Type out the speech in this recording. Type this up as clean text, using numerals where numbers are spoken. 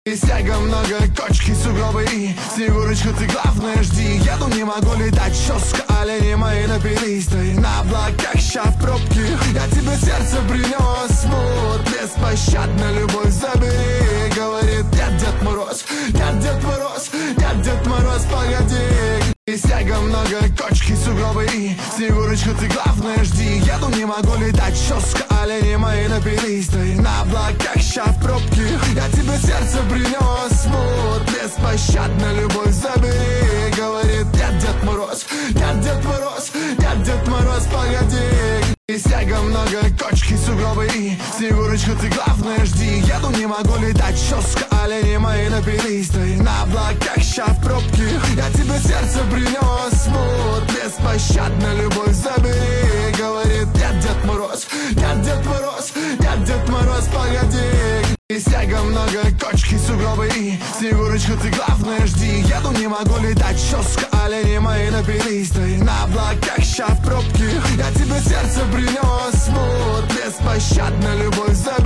И снега много, кочки, сугробы и Снегурочка, ты главное жди. Еду, не могу летать, щёстка, олени мои напились. Ты на облаках, ща в пробке. Я тебе сердце принес, вот беспощадно любовь забери. Говорит, нет, Дед Мороз, нет, Дед Мороз, нет, Дед Мороз, погоди. И снега много, кочки, сугробы и Снегурочка, ты главное жди. Еду, не могу летать, щёстка, олени мои напились. Ты на облаках, ща в пробке. Я тебе сердце принес, вот беспощадно любовь забери. Говорит, нет, Дед Мороз, нет, Дед Мороз, нет, Дед Мороз, погоди. И снега много, кочки, сугробы и Снегурочка, ты главное жди. Еду, не могу летать, щёстка, олени мои напились. Ты на облаках, ща в пробке. Я тебе сердце принес, вот беспощадно любовь забери. Говорит, нет, Дед Мороз, нет, Дед Мороз, нет, Дед Мороз, погоди. И снега много, кочки, сугробы и Снегурочка, ты главное жди. Еду, не могу летать, щёстка, олени мои напились. Ты на облаках, ща в пробке. Я тебе сердце принес, вот беспощадно любовь забери.